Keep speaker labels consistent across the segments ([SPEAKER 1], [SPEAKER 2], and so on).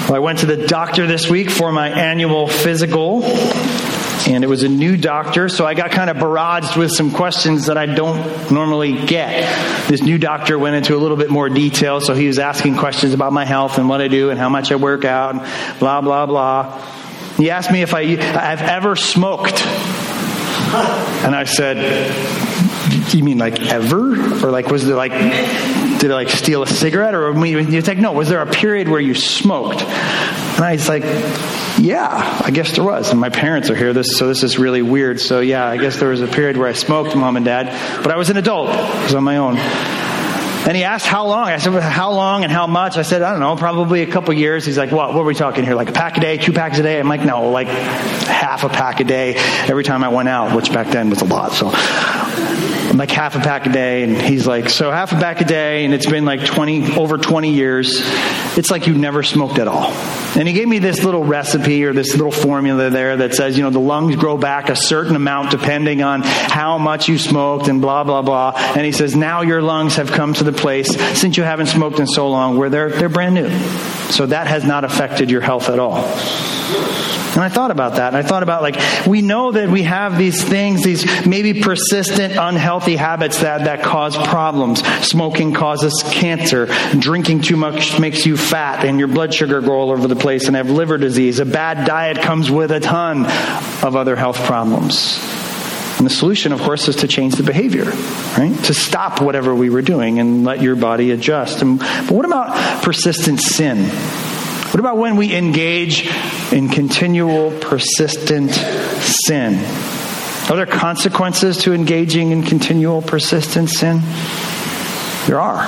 [SPEAKER 1] Well, I went to the doctor this week for my annual physical, and it was a new doctor, so I got kind of barraged with some questions that I don't normally get. This new doctor went into a little bit more detail, so he was asking questions about my health and what I do and how much I work out and blah, blah, blah. He asked me if I've ever smoked. And I said, you mean like ever? Or like, was there like, did I like steal a cigarette? Or you're like, no, was there a period where you smoked? And I was like, yeah, I guess there was. And my parents are here, so this is really weird. So yeah, I guess there was a period where I smoked, Mom and Dad. But I was an adult. I was on my own. And he asked how long. I said, how long and how much? I said, I don't know, probably a couple years. He's like, what are we talking here? Like a pack a day, 2 packs a day? I'm like, no, like half a pack a day every time I went out, which back then was a lot. So I'm like half a pack a day. And he's like, so half a pack a day, and it's been like over 20 years. It's like you never smoked at all. And he gave me this little recipe or this little formula there that says, the lungs grow back a certain amount depending on how much you smoked and blah, blah, blah. And he says, now your lungs have come to the place, since you haven't smoked in so long, where they're brand new. So that has not affected your health at all. And I thought about that. And I thought about we know that we have these things, these maybe persistent unhealthy habits that cause problems. Smoking causes cancer. Drinking too much makes you fat and your blood sugar go all over the place and have liver disease. A bad diet comes with a ton of other health problems. And the solution, of course, is to change the behavior, right? To stop whatever we were doing and let your body adjust. But what about persistent sin? What about when we engage in continual, persistent sin? Are there consequences to engaging in continual, persistent sin? There are.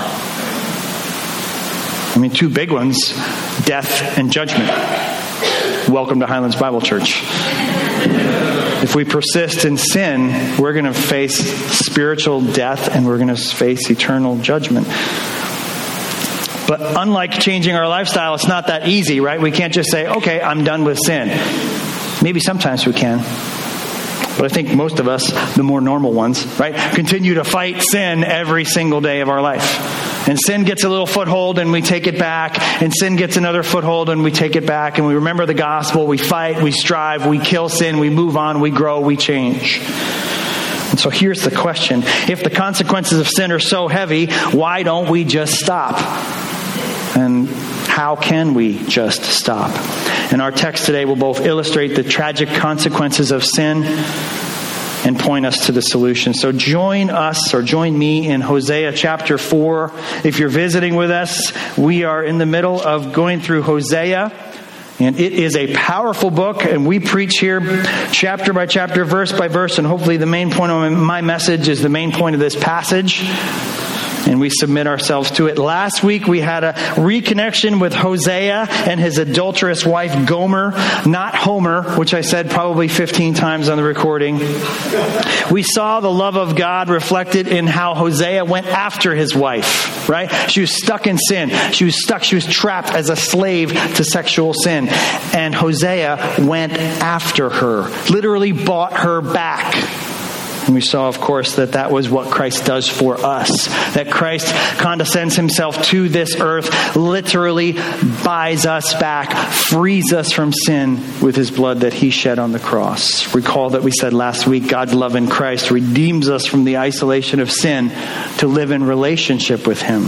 [SPEAKER 1] 2 big ones, death and judgment. Welcome to Highlands Bible Church. If we persist in sin, we're going to face spiritual death and we're going to face eternal judgment. But unlike changing our lifestyle, it's not that easy, right? We can't just say, okay, I'm done with sin. Maybe sometimes we can. But I think most of us, the more normal ones, right, continue to fight sin every single day of our life. And sin gets a little foothold and we take it back. And sin gets another foothold and we take it back. And we remember the gospel. We fight, we strive, we kill sin, we move on, we grow, we change. And so here's the question. If the consequences of sin are so heavy, why don't we just stop? And how can we just stop? And our text today will both illustrate the tragic consequences of sin and point us to the solution. So join me in Hosea chapter 4. If you're visiting with us, we are in the middle of going through Hosea. And it is a powerful book, and we preach here chapter by chapter, verse by verse, and hopefully the main point of my message is the main point of this passage. And we submit ourselves to it. Last week we had a reconnection with Hosea and his adulterous wife Gomer, not Homer, which I said probably 15 times on the recording. We saw the love of God reflected in how Hosea went after his wife, right? She was stuck in sin. She was trapped as a slave to sexual sin. And Hosea went after her, literally bought her back. And we saw, of course, that was what Christ does for us. That Christ condescends himself to this earth, literally buys us back, frees us from sin with his blood that he shed on the cross. Recall that we said last week, God's love in Christ redeems us from the isolation of sin to live in relationship with him.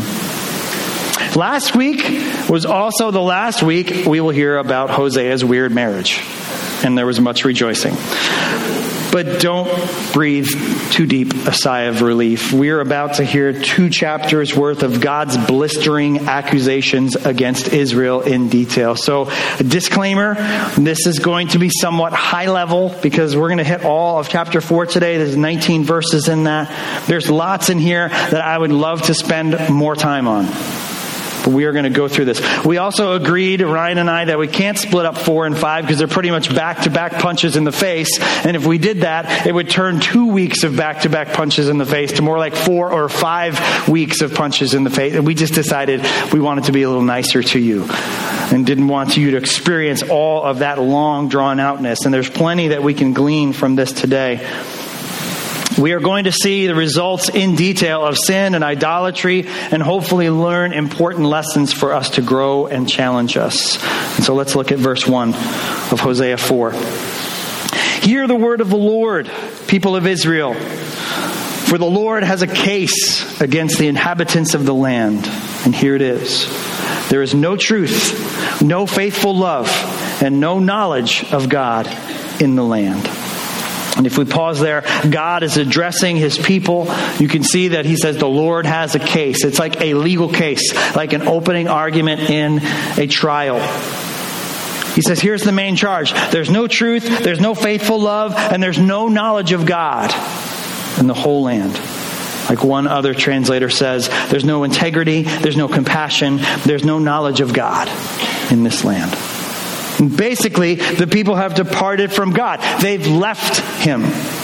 [SPEAKER 1] Last week was also the last week we will hear about Hosea's weird marriage. And there was much rejoicing. But don't breathe too deep a sigh of relief. We're about to hear 2 chapters worth of God's blistering accusations against Israel in detail. So, a disclaimer, this is going to be somewhat high level because we're going to hit all of chapter 4 today. There's 19 verses in that. There's lots in here that I would love to spend more time on. But we are going to go through this. We also agreed, Ryan and I, that we can't split up 4 and 5 because they're pretty much back-to-back punches in the face. And if we did that, it would turn 2 weeks of back-to-back punches in the face to more like 4 or 5 weeks of punches in the face. And we just decided we wanted to be a little nicer to you and didn't want you to experience all of that long drawn-outness. And there's plenty that we can glean from this today. We are going to see the results in detail of sin and idolatry and hopefully learn important lessons for us to grow and challenge us. And so let's look at verse 1 of Hosea 4. Hear the word of the Lord, people of Israel. For the Lord has a case against the inhabitants of the land. And here it is. There is no truth, no faithful love, and no knowledge of God in the land. And if we pause there, God is addressing his people. You can see that he says the Lord has a case. It's like a legal case, like an opening argument in a trial. He says, here's the main charge. There's no truth, there's no faithful love, and there's no knowledge of God in the whole land. Like one other translator says, there's no integrity, there's no compassion, there's no knowledge of God in this land. Basically, the people have departed from God. They've left him.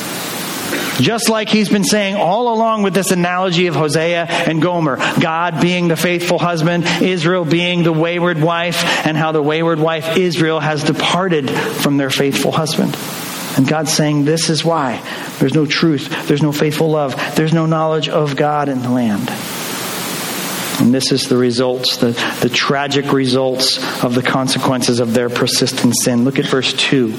[SPEAKER 1] Just like he's been saying all along with this analogy of Hosea and Gomer. God being the faithful husband, Israel being the wayward wife, and how the wayward wife Israel has departed from their faithful husband. And God's saying this is why. There's no truth, there's no faithful love, there's no knowledge of God in the land. And this is the results, the tragic results of the consequences of their persistent sin. Look at verse 2.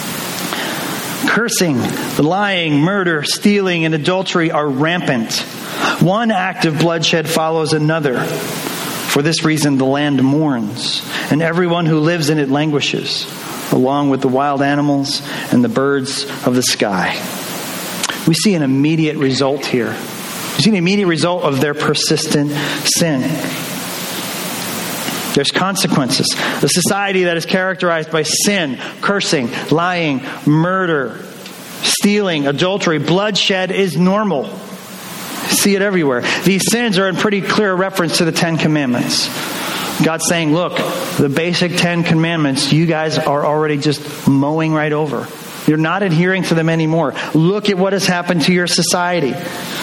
[SPEAKER 1] Cursing, lying, murder, stealing, and adultery are rampant. One act of bloodshed follows another. For this reason the land mourns, and everyone who lives in it languishes, along with the wild animals and the birds of the sky. We see an immediate result here. You see the immediate result of their persistent sin. There's consequences. The society that is characterized by sin, cursing, lying, murder, stealing, adultery, bloodshed is normal. You see it everywhere. These sins are in pretty clear reference to the Ten Commandments. God's saying, look, the basic 10 commandments, you guys are already just mowing right over. You're not adhering to them anymore. Look at what has happened to your society.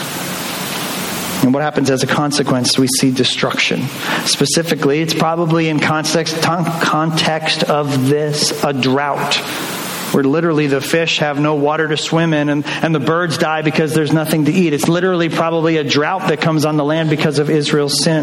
[SPEAKER 1] And what happens as a consequence, we see destruction. Specifically, it's probably in context of this, a drought, where literally the fish have no water to swim in and the birds die because there's nothing to eat. It's literally probably a drought that comes on the land because of Israel's sin.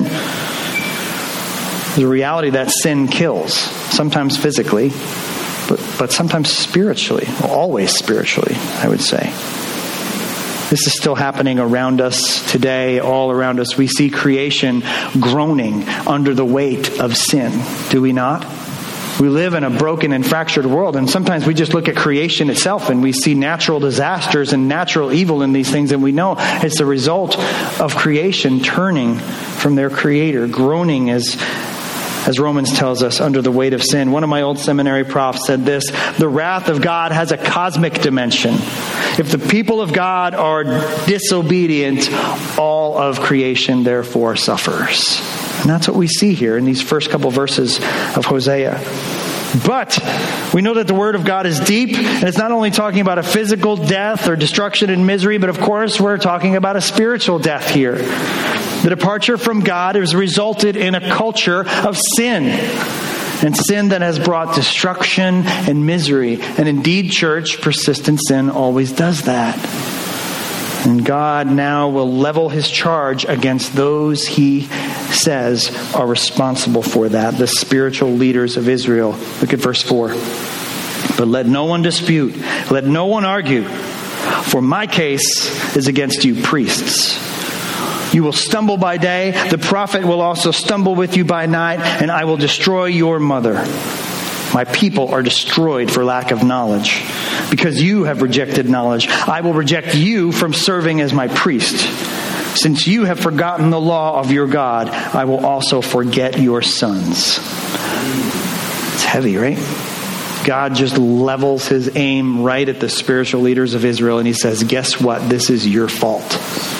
[SPEAKER 1] There's a reality that sin kills, sometimes physically, but sometimes spiritually, always spiritually, I would say. This is still happening around us today, all around us. We see creation groaning under the weight of sin, do we not? We live in a broken and fractured world, and sometimes we just look at creation itself and we see natural disasters and natural evil in these things, and we know it's the result of creation turning from their Creator, groaning as Romans tells us, under the weight of sin. One of my old seminary profs said this: the wrath of God has a cosmic dimension. If the people of God are disobedient, all of creation therefore suffers. And that's what we see here in these first couple verses of Hosea. But we know that the Word of God is deep, and it's not only talking about a physical death or destruction and misery, but of course we're talking about a spiritual death here. The departure from God has resulted in a culture of sin, and sin that has brought destruction and misery. And indeed, church, persistent sin always does that. And God now will level his charge against those he says are responsible for that, the spiritual leaders of Israel. Look at verse 4. But let no one dispute, let no one argue, for my case is against you priests. You will stumble by day, the prophet will also stumble with you by night, and I will destroy your mother. My people are destroyed for lack of knowledge. Because you have rejected knowledge, I will reject you from serving as my priest. Since you have forgotten the law of your God, I will also forget your sons. It's heavy, right? God just levels his aim right at the spiritual leaders of Israel, and he says, guess what? This is your fault.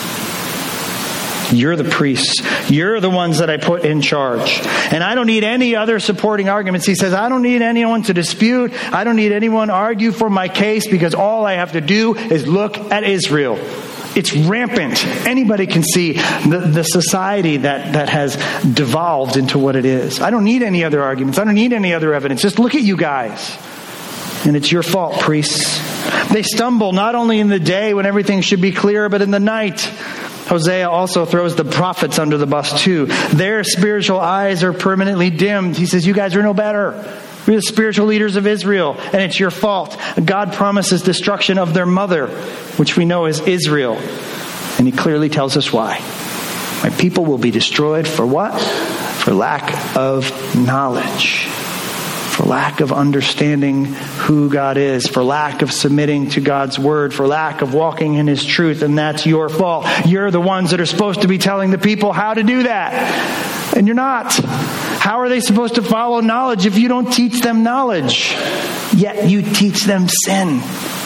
[SPEAKER 1] You're the priests. You're the ones that I put in charge. And I don't need any other supporting arguments. He says, I don't need anyone to dispute. I don't need anyone to argue for my case, because all I have to do is look at Israel. It's rampant. Anybody can see the society that has devolved into what it is. I don't need any other arguments. I don't need any other evidence. Just look at you guys. And it's your fault, priests. They stumble not only in the day when everything should be clear, but in the night. Hosea also throws the prophets under the bus too. Their spiritual eyes are permanently dimmed. He says, you guys are no better. We're the spiritual leaders of Israel, and it's your fault. God promises destruction of their mother, which we know is Israel. And he clearly tells us why. My people will be destroyed for what? For lack of knowledge. For lack of understanding who God is. For lack of submitting to God's word. For lack of walking in his truth. And that's your fault. You're the ones that are supposed to be telling the people how to do that. And you're not. How are they supposed to follow knowledge if you don't teach them knowledge? Yet you teach them sin.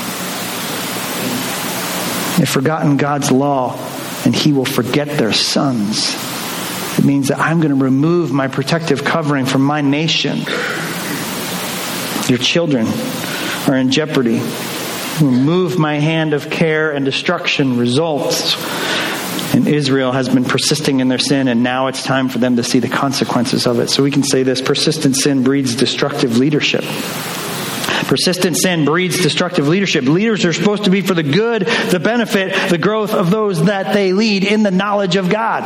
[SPEAKER 1] They've forgotten God's law, and he will forget their sons. It means that I'm going to remove my protective covering from my nation. Your children are in jeopardy. Remove my hand of care, and destruction results. And Israel has been persisting in their sin, and now it's time for them to see the consequences of it. So we can say this: persistent sin breeds destructive leadership. Persistent sin breeds destructive leadership. Leaders are supposed to be for the good, the benefit, the growth of those that they lead in the knowledge of God.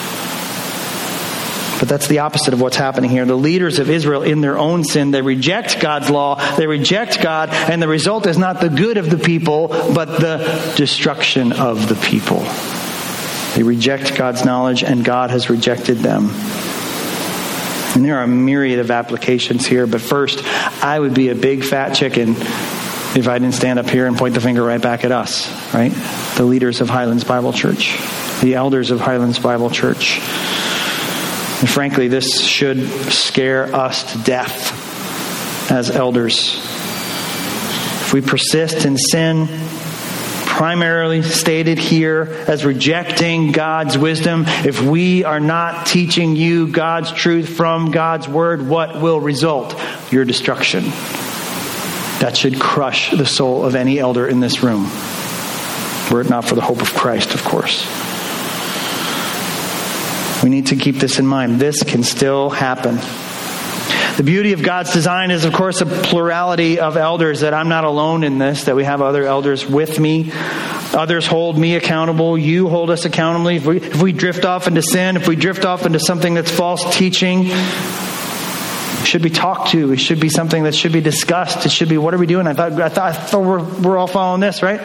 [SPEAKER 1] But that's the opposite of what's happening here. The leaders of Israel, in their own sin, they reject God's law, they reject God, and the result is not the good of the people, but the destruction of the people. They reject God's knowledge, and God has rejected them. And there are a myriad of applications here, but first, I would be a big fat chicken if I didn't stand up here and point the finger right back at us, right? The leaders of Highlands Bible Church, the elders of Highlands Bible Church. And frankly, this should scare us to death as elders. If we persist in sin, primarily stated here as rejecting God's wisdom, if we are not teaching you God's truth from God's word, what will result? Your destruction. That should crush the soul of any elder in this room, were it not for the hope of Christ, of course. We need to keep this in mind. This can still happen. The beauty of God's design is, of course, a plurality of elders, that I'm not alone in this, that we have other elders with me. Others hold me accountable. You hold us accountable. If we drift off into sin, if we drift off into something that's false teaching, it should be talked to. It should be something that should be discussed. It should be, what are we doing? I thought we're all following this, right?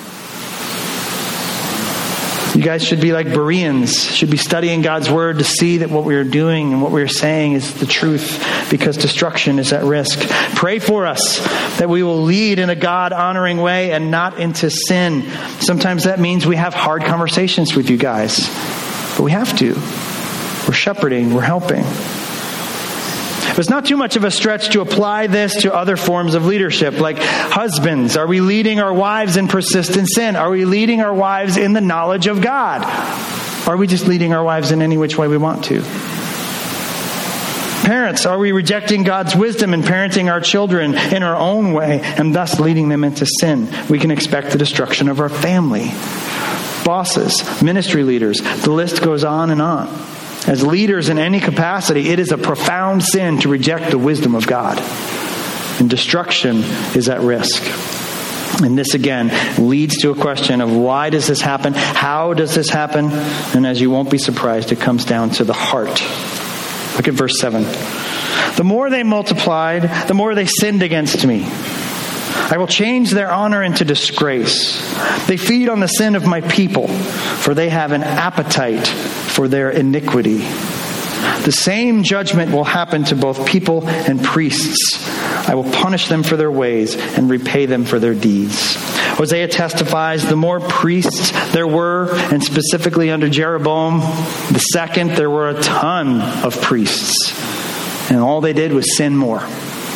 [SPEAKER 1] You guys should be like Bereans, should be studying God's word to see that what we are doing and what we are saying is the truth, because destruction is at risk. Pray for us that we will lead in a God-honoring way and not into sin. Sometimes that means we have hard conversations with you guys, but we have to. We're shepherding, we're helping. It's not too much of a stretch to apply this to other forms of leadership, like husbands. Are we leading our wives in persistent sin? Are we leading our wives in the knowledge of God? Are we just leading our wives in any which way we want to? Parents, are we rejecting God's wisdom and parenting our children in our own way and thus leading them into sin? We can expect the destruction of our family. Bosses, ministry leaders, the list goes on and on. As leaders in any capacity, it is a profound sin to reject the wisdom of God. And destruction is at risk. And this again leads to a question of why does this happen? How does this happen? And as you won't be surprised, it comes down to the heart. Look at verse 7. The more they multiplied, the more they sinned against me. I will change their honor into disgrace. They feed on the sin of my people, for they have an appetite for their iniquity. The same judgment will happen to both people and priests. I will punish them for their ways and repay them for their deeds. Hosea testifies the more priests there were, and specifically under Jeroboam II, there were a ton of priests. And all they did was sin more.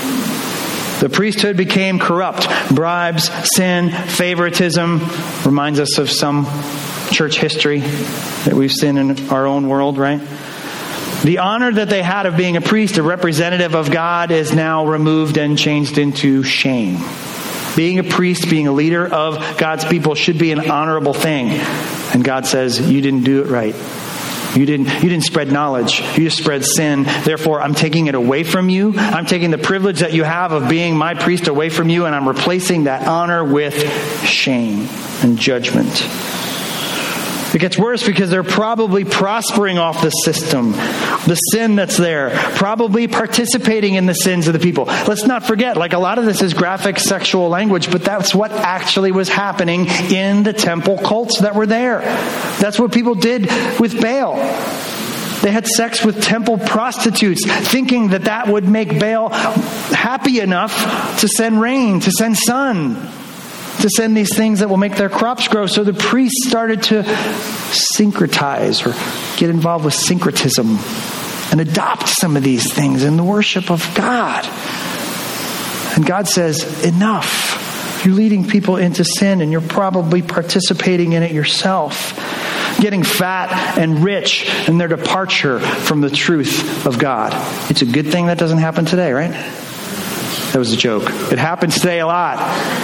[SPEAKER 1] The priesthood became corrupt. Bribes, sin, favoritism reminds us of some church history that we've seen in our own world, right? The honor that they had of being a priest, a representative of God, is now removed and changed into shame. Being a priest, being a leader of God's people should be an honorable thing. And God says, you didn't do it right. You didn't spread knowledge. You just spread sin. Therefore, I'm taking it away from you. I'm taking the privilege that you have of being my priest away from you, and I'm replacing that honor with shame and judgment. It gets worse because they're probably prospering off the system, the sin that's there, probably participating in the sins of the people. Let's not forget, like a lot of this is graphic sexual language, but that's what actually was happening in the temple cults that were there. That's what people did with Baal. They had sex with temple prostitutes, thinking that that would make Baal happy enough to send rain, to send sun, to send these things that will make their crops grow. So the priests started to syncretize or get involved with syncretism and adopt some of these things in the worship of God. And God says, enough. You're leading people into sin, and you're probably participating in it yourself. Getting fat and rich in their departure from the truth of God. It's a good thing that doesn't happen today, right? That was a joke. It happens today a lot.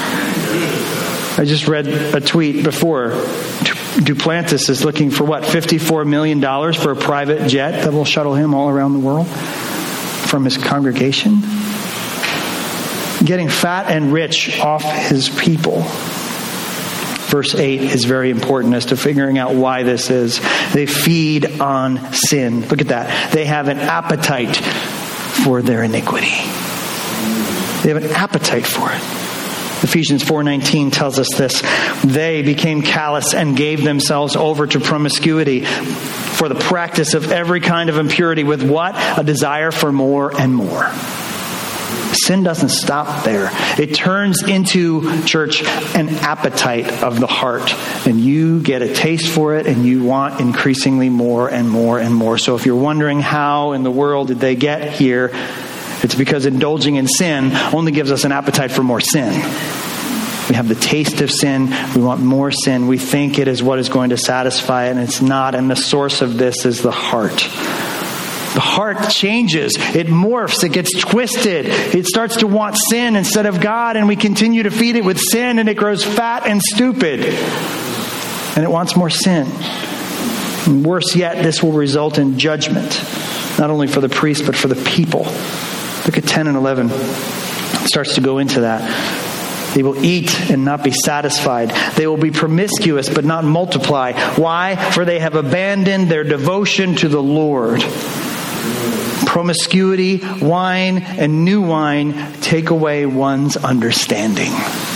[SPEAKER 1] I just read a tweet before. Duplantis is looking for $54 million for a private jet that will shuttle him all around the world from his congregation. Getting fat and rich off his people. Verse 8 is very important as to figuring out why this is. They feed on sin. Look at that. They have an appetite for their iniquity. They have an appetite for it. Ephesians 4:19 tells us this. They became callous and gave themselves over to promiscuity for the practice of every kind of impurity with what? A desire for more and more. Sin doesn't stop there. It turns into, church, an appetite of the heart. And you get a taste for it, and you want increasingly more and more and more. So if you're wondering how in the world did they get here, it's because indulging in sin only gives us an appetite for more sin. We have the taste of sin. We want more sin. We think it is what is going to satisfy it, and it's not. And the source of this is the heart. The heart changes. It morphs. It gets twisted. It starts to want sin instead of God, and we continue to feed it with sin, and it grows fat and stupid. And it wants more sin. And worse yet, this will result in judgment, not only for the priest, but for the people. Look at 10 and 11. It starts to go into that. They will eat and not be satisfied. They will be promiscuous but not multiply. Why? For they have abandoned their devotion to the Lord. Promiscuity, wine, and new wine take away one's understanding.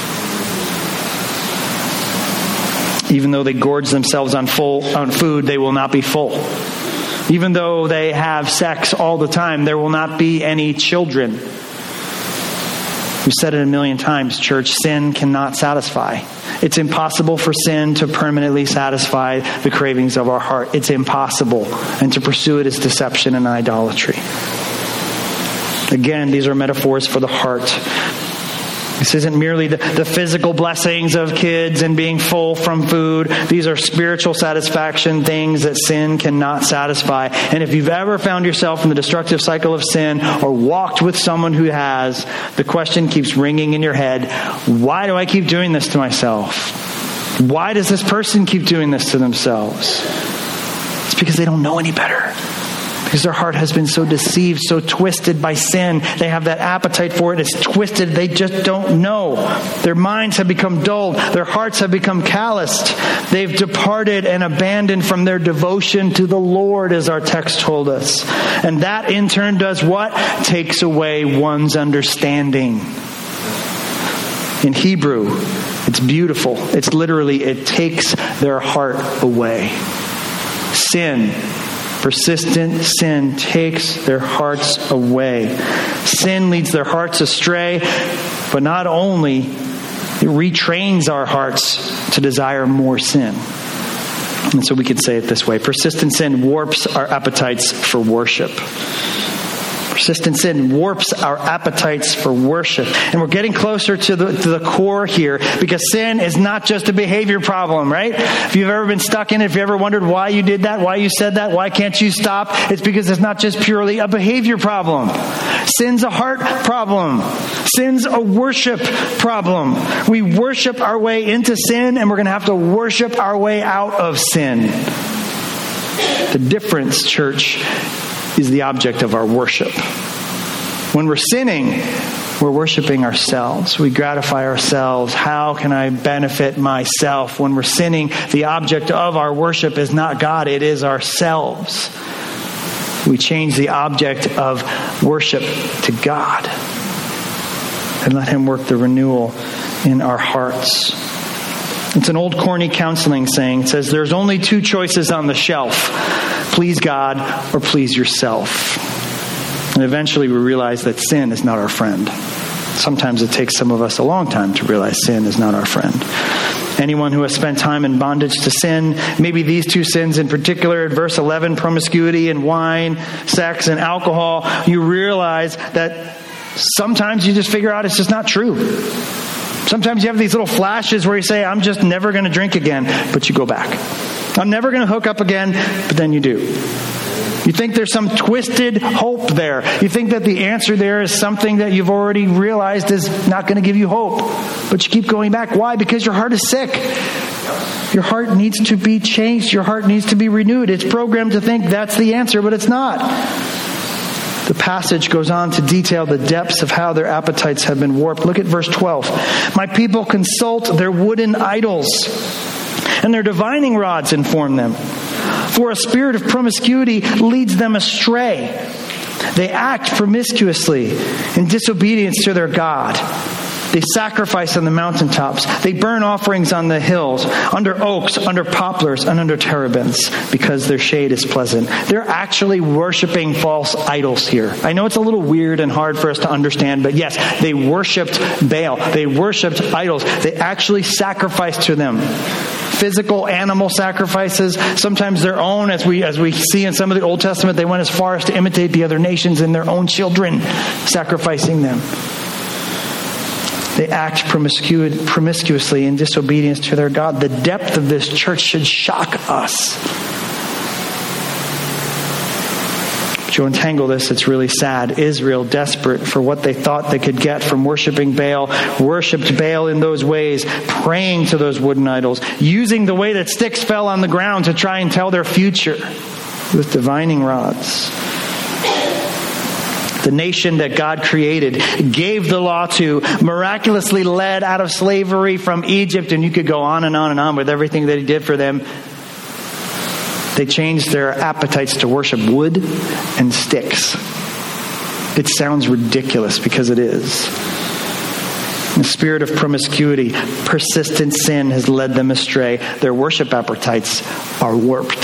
[SPEAKER 1] Even though they gorge themselves on food, they will not be full. Even though they have sex all the time, there will not be any children. We've said it a million times, church, sin cannot satisfy. It's impossible for sin to permanently satisfy the cravings of our heart. It's impossible. And to pursue it is deception and idolatry. Again, these are metaphors for the heart. This isn't merely the physical blessings of kids and being full from food. These are spiritual satisfaction things that sin cannot satisfy. And if you've ever found yourself in the destructive cycle of sin or walked with someone who has, the question keeps ringing in your head, why do I keep doing this to myself? Why does this person keep doing this to themselves? It's because they don't know any better. Because their heart has been so deceived, so twisted by sin. They have that appetite for it. It's twisted. They just don't know. Their minds have become dulled. Their hearts have become calloused. They've departed and abandoned from their devotion to the Lord, as our text told us. And that in turn does what? Takes away one's understanding. In Hebrew, it's beautiful. It's literally, it takes their heart away. Sin. Persistent sin takes their hearts away. Sin leads their hearts astray, but not only, it retrains our hearts to desire more sin. And so we could say it this way. Persistent sin warps our appetites for worship. Persistent sin warps our appetites for worship. And we're getting closer to the core here, because sin is not just a behavior problem, right? If you've ever been stuck in it, if you ever wondered why you did that, why you said that, why can't you stop? It's because it's not just purely a behavior problem. Sin's a heart problem. Sin's a worship problem. We worship our way into sin, and we're going to have to worship our way out of sin. The difference, church, is the object of our worship. When we're sinning, we're worshiping ourselves. We gratify ourselves. How can I benefit myself? When we're sinning, the object of our worship is not God, it is ourselves. We change the object of worship to God and let Him work the renewal in our hearts. It's an old corny counseling saying. It says, there's only two choices on the shelf. Please God or please yourself. And eventually we realize that sin is not our friend. Sometimes it takes some of us a long time to realize sin is not our friend. Anyone who has spent time in bondage to sin, maybe these two sins in particular, verse 11, promiscuity and wine, sex and alcohol, you realize that sometimes you just figure out it's just not true. Sometimes you have these little flashes where you say, I'm just never going to drink again, but you go back. I'm never going to hook up again, but then you do. You think there's some twisted hope there. You think that the answer there is something that you've already realized is not going to give you hope. But you keep going back. Why? Because your heart is sick. Your heart needs to be changed. Your heart needs to be renewed. It's programmed to think that's the answer, but it's not. The passage goes on to detail the depths of how their appetites have been warped. Look at verse 12. My people consult their wooden idols, and their divining rods inform them. For a spirit of promiscuity leads them astray. They act promiscuously in disobedience to their God. They sacrifice on the mountaintops. They burn offerings on the hills, under oaks, under poplars, and under terebinths, because their shade is pleasant. They're actually worshiping false idols here. I know it's a little weird and hard for us to understand, but yes, they worshipped Baal. They worshipped idols. They actually sacrificed to them. Physical animal sacrifices, sometimes their own, as we see in some of the Old Testament, they went as far as to imitate the other nations in their own children, sacrificing them. They act promiscuously in disobedience to their God. The depth of this, church, should shock us. To untangle this, it's really sad. Israel, desperate for what they thought they could get from worshiping Baal, worshipped Baal in those ways, praying to those wooden idols, using the way that sticks fell on the ground to try and tell their future with divining rods. The nation that God created, gave the law to, miraculously led out of slavery from Egypt, and you could go on and on and on with everything that He did for them. They changed their appetites to worship wood and sticks. It sounds ridiculous because it is. The spirit of promiscuity, persistent sin has led them astray. Their worship appetites are warped.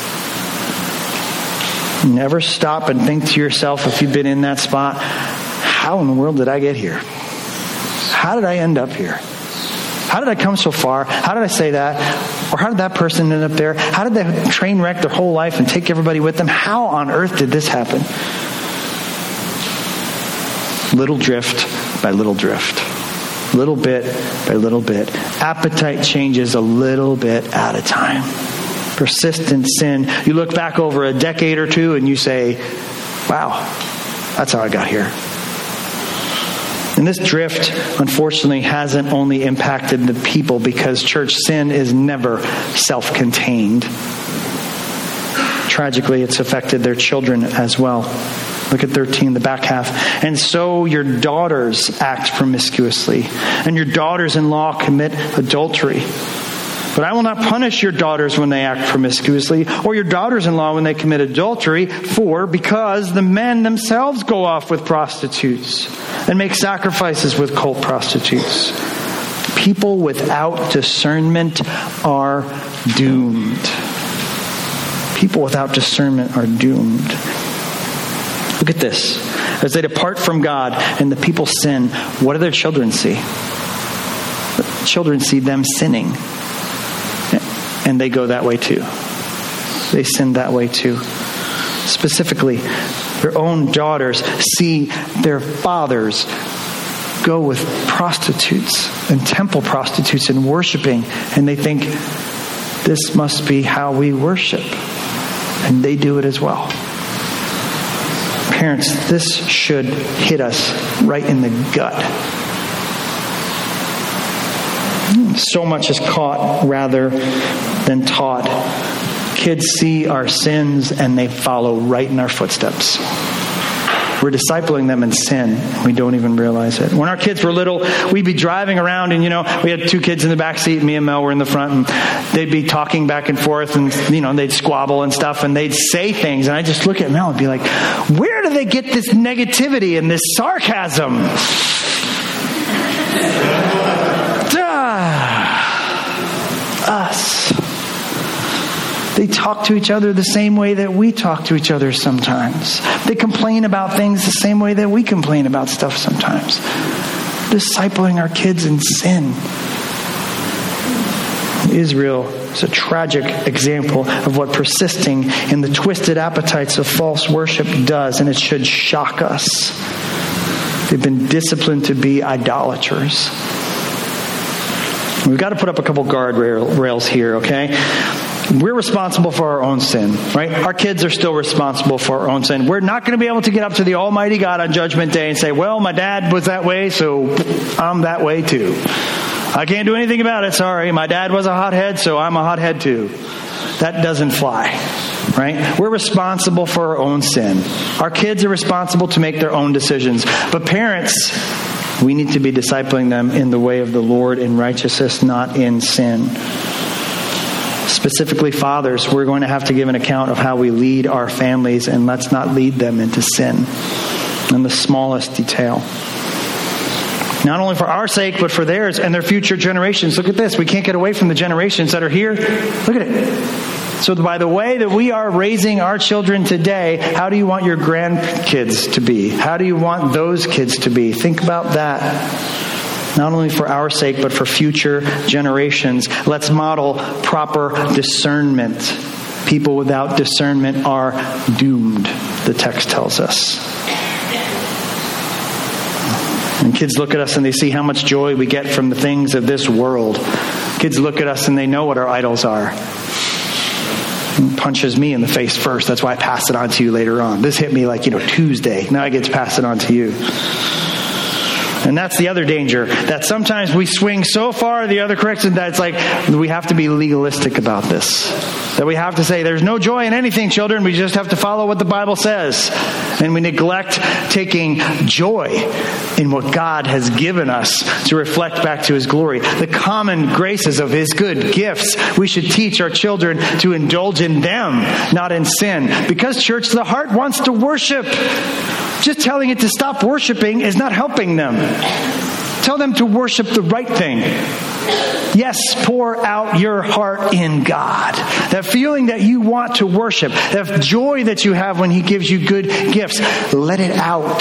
[SPEAKER 1] Never stop and think to yourself, if you've been in that spot, how in the world did I get here? How did I end up here? How did I come so far? How did I say that? Or how did that person end up there? How did they train wreck their whole life and take everybody with them? How on earth did this happen? Little drift by little drift. Little bit by little bit. Appetite changes a little bit at a time. Persistent sin. You look back over a decade or two and you say, wow, that's how I got here. And this drift, unfortunately, hasn't only impacted the people, because church sin is never self-contained. Tragically, it's affected their children as well. Look at 13, the back half. And so your daughters act promiscuously, and your daughters-in-law commit adultery. But I will not punish your daughters when they act promiscuously, or your daughters-in-law when they commit adultery, because the men themselves go off with prostitutes and make sacrifices with cult prostitutes. People without discernment are doomed. People without discernment are doomed. Look at this. As they depart from God and the people sin, what do their children see? The children see them sinning. And they go that way too. They sin that way too. Specifically, their own daughters see their fathers go with prostitutes and temple prostitutes and worshiping. And they think, this must be how we worship. And they do it as well. Parents, this should hit us right in the gut. So much is caught rather than taught. kids see our sins and they follow right in our footsteps. We're discipling them in sin. We don't even realize it. When our kids were little, we'd be driving around and, we had 2 kids in the back seat. Me and Mel were in the front, and they'd be talking back and forth, and, they'd squabble and stuff, and they'd say things. And I just look at Mel and be like, where do they get this negativity and this sarcasm? Us. They talk to each other the same way that we talk to each other sometimes. They complain about things the same way that we complain about stuff sometimes. Discipling our kids in sin. Israel is a tragic example of what persisting in the twisted appetites of false worship does, and it should shock us. They've been disciplined to be idolaters. We've got to put up a couple guardrails here, okay? We're responsible for our own sin, right? Our kids are still responsible for our own sin. We're not going to be able to get up to the Almighty God on Judgment Day and say, well, my dad was that way, so I'm that way too. I can't do anything about it, sorry. My dad was a hothead, so I'm a hothead too. That doesn't fly, right? We're responsible for our own sin. Our kids are responsible to make their own decisions. But parents, we need to be discipling them in the way of the Lord in righteousness, not in sin. Specifically, fathers, we're going to have to give an account of how we lead our families, and let's not lead them into sin in the smallest detail. Not only for our sake, but for theirs and their future generations. Look at this. We can't get away from the generations that are here. Look at it. So by the way that we are raising our children today, how do you want your grandkids to be? How do you want those kids to be? Think about that. Not only for our sake, but for future generations. Let's model proper discernment. People without discernment are doomed, the text tells us. And kids look at us and they see how much joy we get from the things of this world. Kids look at us and they know what our idols are. It punches me in the face first. That's why I pass it on to you later on. This hit me like, Tuesday. Now I get to pass it on to you. And that's the other danger, that sometimes we swing so far the other direction that it's like we have to be legalistic about this. That we have to say there's no joy in anything, children. We just have to follow what the Bible says. And we neglect taking joy in what God has given us to reflect back to His glory. The common graces of His good gifts. We should teach our children to indulge in them, not in sin. Because, church, the heart wants to worship. Just telling it to stop worshiping is not helping them. Tell them to worship the right thing. Yes, pour out your heart in God. That feeling that you want to worship, that joy that you have when He gives you good gifts, let it out.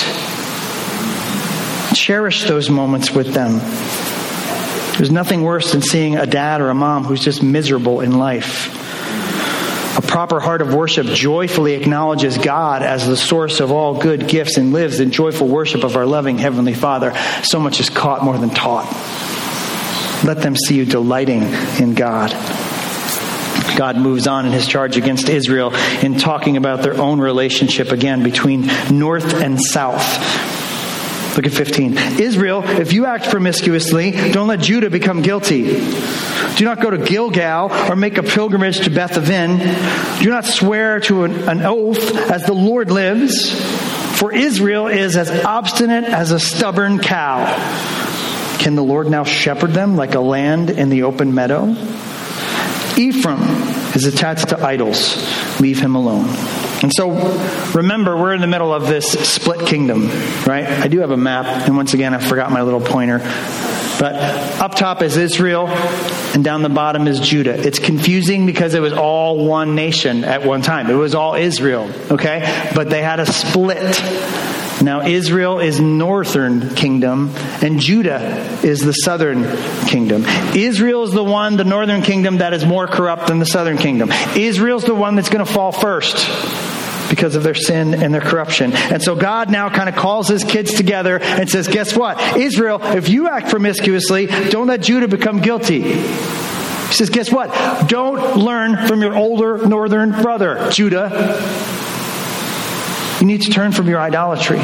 [SPEAKER 1] Cherish those moments with them. There's nothing worse than seeing a dad or a mom who's just miserable in life. A proper heart of worship joyfully acknowledges God as the source of all good gifts and lives in joyful worship of our loving Heavenly Father. So much is caught more than taught. Let them see you delighting in God. God moves on in His charge against Israel in talking about their own relationship again between north and south. Look at 15. Israel, if you act promiscuously, don't let Judah become guilty. Do not go to Gilgal or make a pilgrimage to Beth-aven. Do not swear to an oath as the Lord lives, for Israel is as obstinate as a stubborn cow. Can the Lord now shepherd them like a lamb in the open meadow? Ephraim is attached to idols. Leave him alone. And so, remember, we're in the middle of this split kingdom, right? I do have a map, and once again, I forgot my little pointer. But up top is Israel, and down the bottom is Judah. It's confusing because it was all one nation at one time. It was all Israel, okay? But they had a split. Now, Israel is northern kingdom, and Judah is the southern kingdom. Israel is the northern kingdom that is more corrupt than the southern kingdom. Israel's the one that's going to fall first because of their sin and their corruption. And so God now kind of calls His kids together and says, guess what? Israel, if you act promiscuously, don't let Judah become guilty. He says, guess what? Don't learn from your older northern brother, Judah. You need to turn from your idolatry.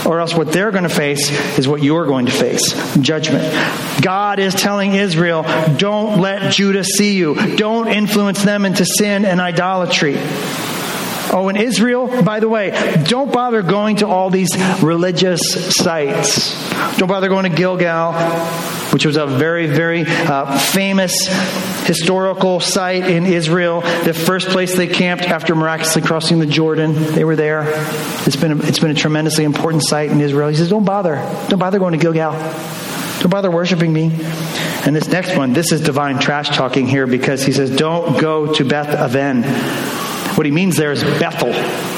[SPEAKER 1] or else what they're going to face is what you're going to face, judgment. God is telling Israel, don't let Judah see you. Don't influence them into sin and idolatry. Oh, and Israel, by the way, don't bother going to all these religious sites. Don't bother going to Gilgal, which was a very, very famous historical site in Israel. The first place they camped after miraculously crossing the Jordan. They were there. It's been a tremendously important site in Israel. He says, don't bother. Don't bother going to Gilgal. Don't bother worshiping me. And this next one, this is divine trash talking here, because he says, don't go to Beth Aven. What he means there is Bethel.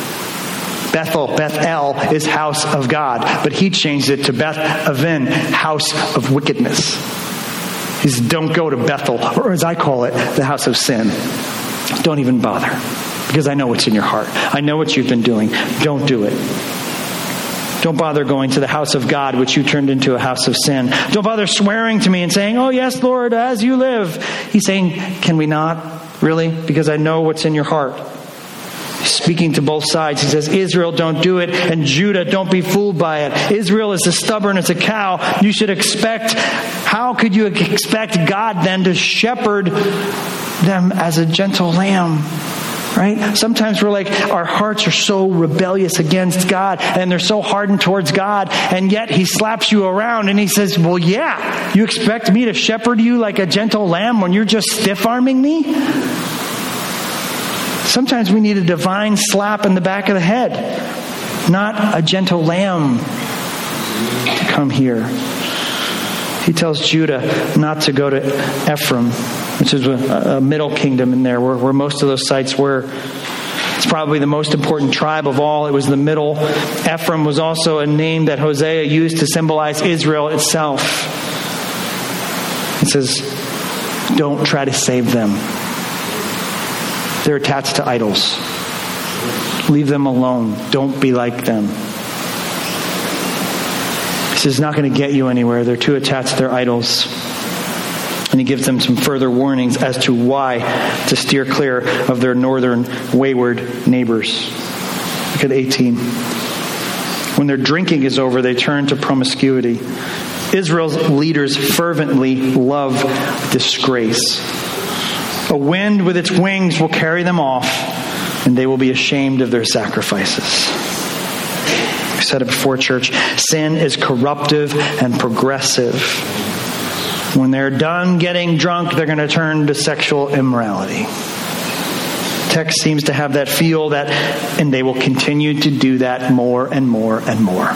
[SPEAKER 1] Bethel is house of God. But he changed it to Beth Aven, house of wickedness. He says, don't go to Bethel, or as I call it, the house of sin. Don't even bother, because I know what's in your heart. I know what you've been doing. Don't do it. Don't bother going to the house of God, which you turned into a house of sin. Don't bother swearing to me and saying, oh yes, Lord, as you live. He's saying, can we not? Really? Because I know what's in your heart. Speaking to both sides, he says, Israel, don't do it, and Judah, don't be fooled by it. Israel is as stubborn as a cow. You should expect, how could you expect God then to shepherd them as a gentle lamb? Right? Sometimes we're like, our hearts are so rebellious against God, and they're so hardened towards God, and yet he slaps you around and he says, well, yeah, you expect me to shepherd you like a gentle lamb when you're just stiff-arming me? Sometimes we need a divine slap in the back of the head, not a gentle lamb to come here. He tells Judah not to go to Ephraim, which is a middle kingdom in there, where most of those sites were. It's probably the most important tribe of all. It was the middle. Ephraim was also a name that Hosea used to symbolize Israel itself. It says, don't try to save them. They're attached to idols. Leave them alone. Don't be like them. This is not going to get you anywhere. They're too attached to their idols. And he gives them some further warnings as to why to steer clear of their northern wayward neighbors. Look at 18. When their drinking is over, they turn to promiscuity. Israel's leaders fervently love disgrace. A wind with its wings will carry them off, and they will be ashamed of their sacrifices. I said it before, church. Sin is corruptive and progressive. When they're done getting drunk, they're going to turn to sexual immorality. Text seems to have that feel that, and they will continue to do that more and more and more.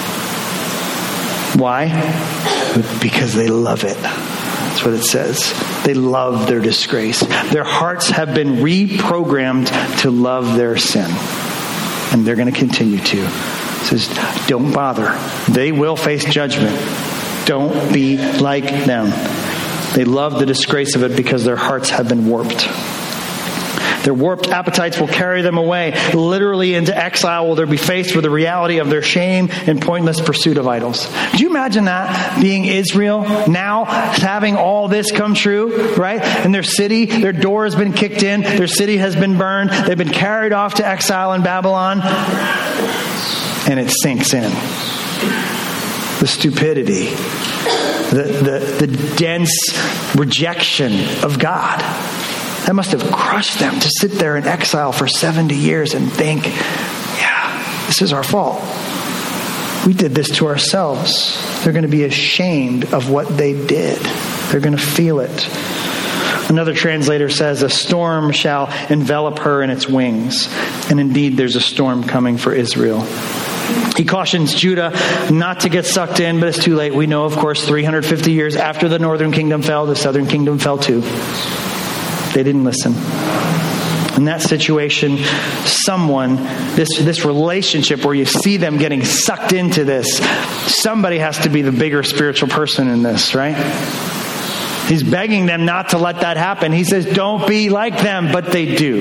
[SPEAKER 1] Why? Because they love it. That's what it says. They love their disgrace. Their hearts have been reprogrammed to love their sin. And they're going to continue to. It says, don't bother. They will face judgment. Don't be like them. They love the disgrace of it because their hearts have been warped. Their warped appetites will carry them away, literally into exile, where they'll be faced with the reality of their shame and pointless pursuit of idols. Do you imagine that, being Israel, now having all this come true, right? And their city, their door has been kicked in, their city has been burned, they've been carried off to exile in Babylon, and it sinks in. The stupidity, the dense rejection of God. That must have crushed them to sit there in exile for 70 years and think, yeah, this is our fault. We did this to ourselves. They're going to be ashamed of what they did. They're going to feel it. Another translator says, a storm shall envelop her in its wings. And indeed, there's a storm coming for Israel. He cautions Judah not to get sucked in, but it's too late. We know, of course, 350 years after the northern kingdom fell, the southern kingdom fell too. They didn't listen. In that situation, this relationship where you see them getting sucked into this, somebody has to be the bigger spiritual person in this, right? He's begging them not to let that happen. He says, don't be like them, but they do.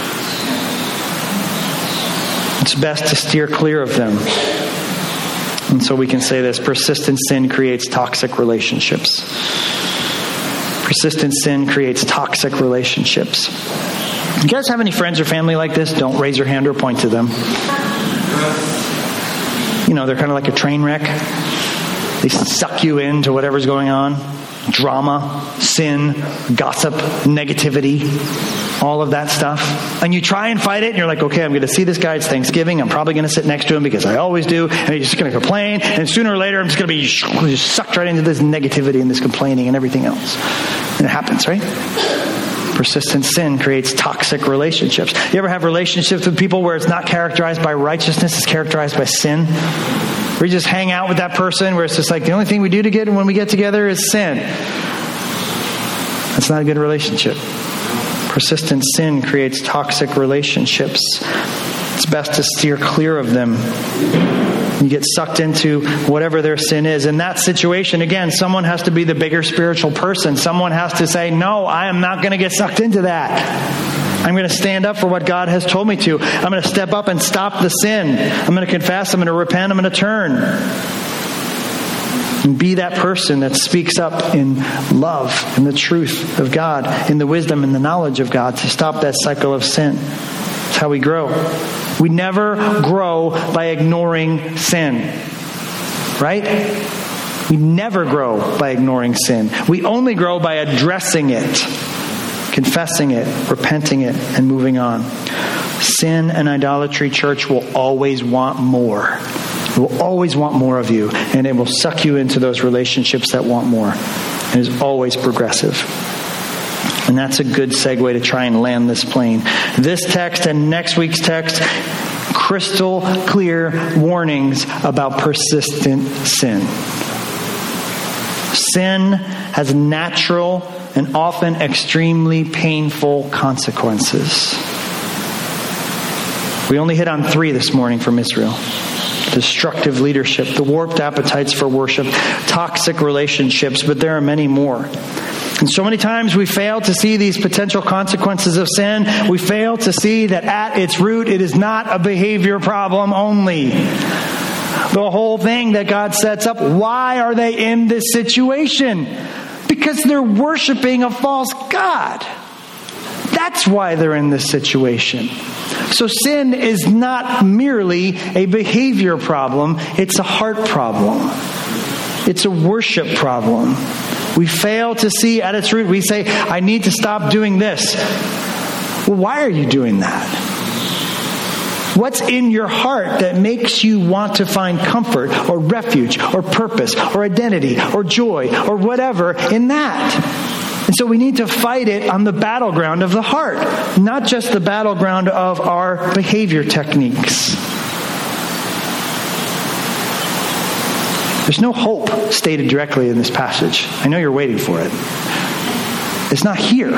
[SPEAKER 1] It's best to steer clear of them. And so we can say this: persistent sin creates toxic relationships. Persistent sin creates toxic relationships. You guys have any friends or family like this? Don't raise your hand or point to them. they're kind of like a train wreck. They suck you into whatever's going on. Drama, sin, gossip, negativity, all of that stuff. And you try and fight it, and you're like, okay, I'm going to see this guy. It's Thanksgiving. I'm probably going to sit next to him because I always do. And he's just going to complain. And sooner or later, I'm just going to be just sucked right into this negativity and this complaining and everything else. And it happens, right? Persistent sin creates toxic relationships. You ever have relationships with people where it's not characterized by righteousness, it's characterized by sin? We just hang out with that person where it's just like the only thing we do together when we get together is sin. That's not a good relationship. Persistent sin creates toxic relationships. It's best to steer clear of them. You get sucked into whatever their sin is. In that situation, again, someone has to be the bigger spiritual person. Someone has to say, no, I am not going to get sucked into that. I'm going to stand up for what God has told me to. I'm going to step up and stop the sin. I'm going to confess. I'm going to repent. I'm going to turn. And be that person that speaks up in love, in the truth of God, in the wisdom and the knowledge of God to stop that cycle of sin. That's how we grow. We never grow by ignoring sin. Right? We never grow by ignoring sin. We only grow by addressing it, confessing it, repenting it, and moving on. Sin and idolatry, church, will always want more. It will always want more of you, and it will suck you into those relationships that want more. It is always progressive. And that's a good segue to try and land this plane. This text and next week's text, crystal clear warnings about persistent sin. Sin has natural and often extremely painful consequences. We only hit on 3 this morning from Israel. Destructive leadership, the warped appetites for worship, toxic relationships, but there are many more. And so many times we fail to see these potential consequences of sin. We fail to see that at its root, it is not a behavior problem only. The whole thing that God sets up, why are they in this situation? Because they're worshiping a false god. That's why they're in this situation. So sin is not merely a behavior problem, it's a heart problem. It's a worship problem. We fail to see at its root. We say, I need to stop doing this. Well, why are you doing that? What's in your heart that makes you want to find comfort or refuge or purpose or identity or joy or whatever in that? And so we need to fight it on the battleground of the heart, not just the battleground of our behavior techniques. There's no hope stated directly in this passage. I know you're waiting for it. It's not here.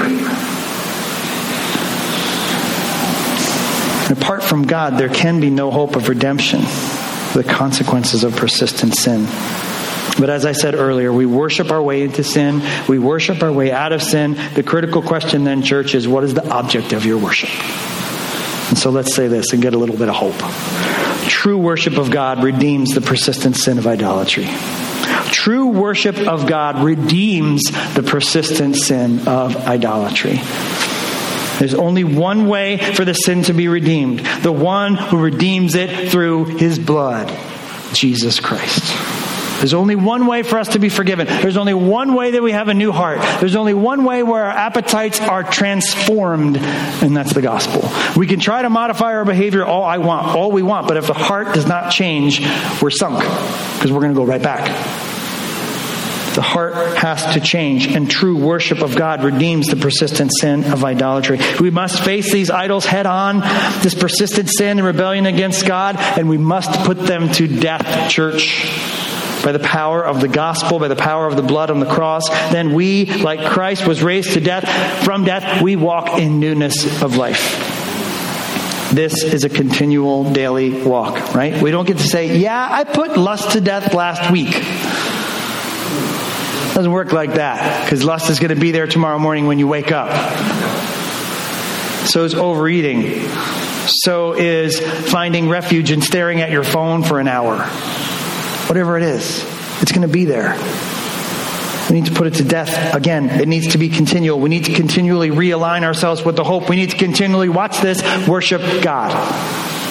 [SPEAKER 1] And apart from God, there can be no hope of redemption, the consequences of persistent sin. But as I said earlier, we worship our way into sin. We worship our way out of sin. The critical question then, church, is what is the object of your worship? And so let's say this and get a little bit of hope. True worship of God redeems the persistent sin of idolatry. True worship of God redeems the persistent sin of idolatry. There's only one way for the sin to be redeemed. The one who redeems it through his blood, Jesus Christ. There's only one way for us to be forgiven. There's only one way that we have a new heart. There's only one way where our appetites are transformed, and that's the gospel. We can try to modify our behavior all we want, but if the heart does not change, we're sunk, because we're going to go right back. The heart has to change, and true worship of God redeems the persistent sin of idolatry. We must face these idols head on, this persistent sin and rebellion against God, and we must put them to death, church. By the power of the gospel, by the power of the blood on the cross, then we, like Christ was raised to death, from death, we walk in newness of life. This is a continual daily walk, right? We don't get to say, yeah, I put lust to death last week. It doesn't work like that, because lust is going to be there tomorrow morning when you wake up. So is overeating. So is finding refuge and staring at your phone for an hour. Whatever it is, it's going to be there. We need to put it to death. Again, it needs to be continual. We need to continually realign ourselves with the hope. We need to continually, watch this, worship God.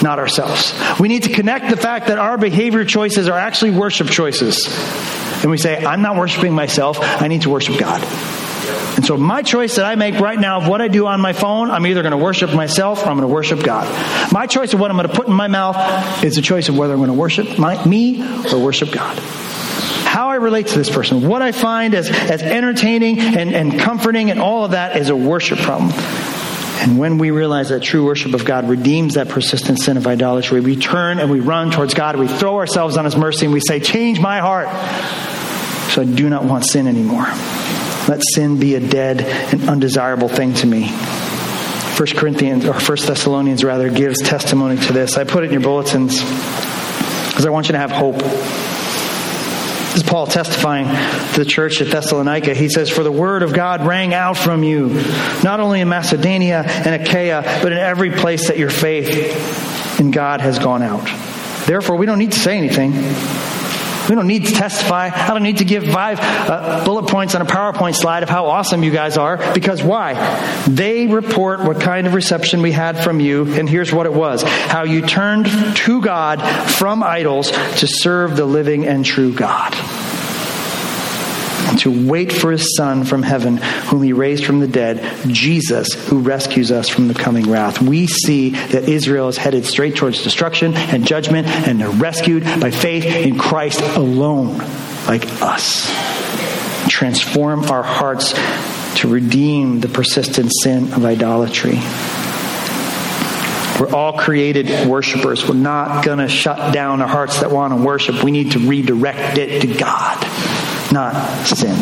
[SPEAKER 1] not ourselves. We need to connect the fact that our behavior choices are actually worship choices. And we say, I'm not worshiping myself. I need to worship God. And so my choice that I make right now of what I do on my phone, I'm either going to worship myself or I'm going to worship God. My choice of what I'm going to put in my mouth is a choice of whether I'm going to worship me or worship God. How I relate to this person, what I find as entertaining and comforting and all of that is a worship problem. And when we realize that true worship of God redeems that persistent sin of idolatry, we turn and we run towards God. We throw ourselves on His mercy and we say, change my heart so I do not want sin anymore. Let sin be a dead and undesirable thing to me. 1 Thessalonians gives testimony to this. I put it in your bulletins because I want you to have hope. This is Paul testifying to the church at Thessalonica. He says, for the word of God rang out from you, not only in Macedonia and Achaia, but in every place that your faith in God has gone out. Therefore, we don't need to say anything. We don't need to testify. I don't need to give 5 bullet points on a PowerPoint slide of how awesome you guys are. Because why? They report what kind of reception we had from you. And here's what it was. How you turned to God from idols to serve the living and true God. And to wait for His Son from heaven, whom He raised from the dead, Jesus, who rescues us from the coming wrath. We see that Israel is headed straight towards destruction and judgment, and they're rescued by faith in Christ alone, like us. Transform our hearts to redeem the persistent sin of idolatry. We're all created worshipers. We're not going to shut down our hearts that want to worship. We need to redirect it to God, not sin.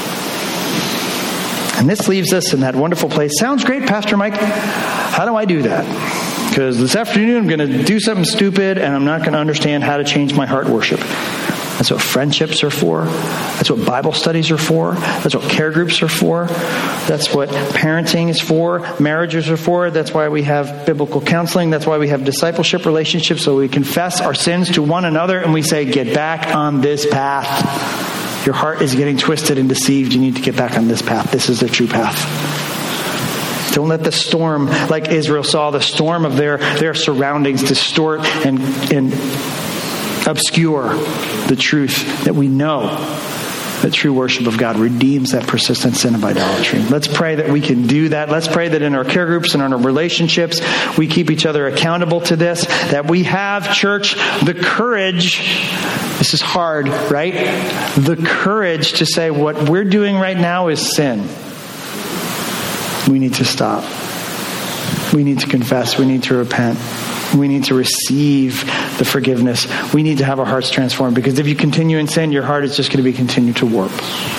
[SPEAKER 1] And this leaves us in that wonderful place. Sounds great, Pastor Mike. How do I do that? Because this afternoon I'm going to do something stupid and I'm not going to understand how to change my heart worship. That's what friendships are for. That's what Bible studies are for. That's what care groups are for. That's what parenting is for. Marriages are for. That's why we have biblical counseling. That's why we have discipleship relationships, so we confess our sins to one another and we say, get back on this path. Your heart is getting twisted and deceived. You need to get back on this path. This is the true path. Don't let the storm, like Israel saw, the storm of their surroundings distort and obscure the truth that we know that true worship of God redeems that persistent sin of idolatry. Let's pray that we can do that. Let's pray that in our care groups and in our relationships, we keep each other accountable to this, that we have, church, the courage. This is hard, right? The courage to say what we're doing right now is sin. We need to stop. We need to confess. We need to repent. We need to receive the forgiveness. We need to have our hearts transformed, because if you continue in sin, your heart is just going to be continued to warp.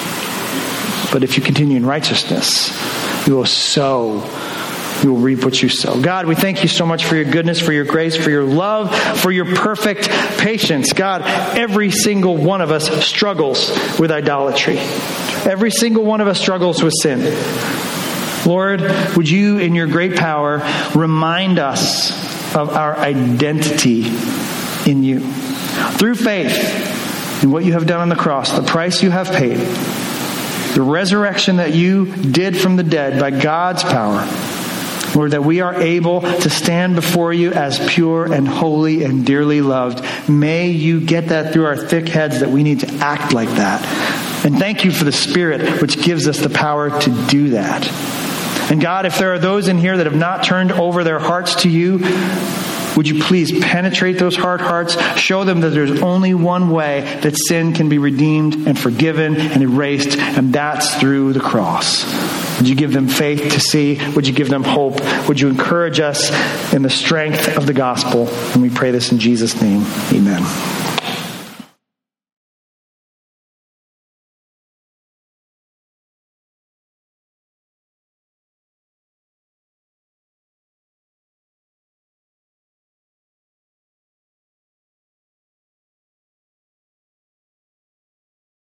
[SPEAKER 1] But if you continue in righteousness, you will sow. You will reap what you sow. God, we thank you so much for your goodness, for your grace, for your love, for your perfect patience. God, every single one of us struggles with idolatry. Every single one of us struggles with sin. Lord, would you, in your great power, remind us of our identity in you. Through faith in what you have done on the cross, the price you have paid, the resurrection that you did from the dead by God's power, Lord, that we are able to stand before you as pure and holy and dearly loved. May you get that through our thick heads, that we need to act like that. And thank you for the Spirit, which gives us the power to do that. And God, if there are those in here that have not turned over their hearts to you, would you please penetrate those hard hearts? Show them that there's only one way that sin can be redeemed and forgiven and erased, and that's through the cross. Would you give them faith to see? Would you give them hope? Would you encourage us in the strength of the gospel? And we pray this in Jesus' name. Amen.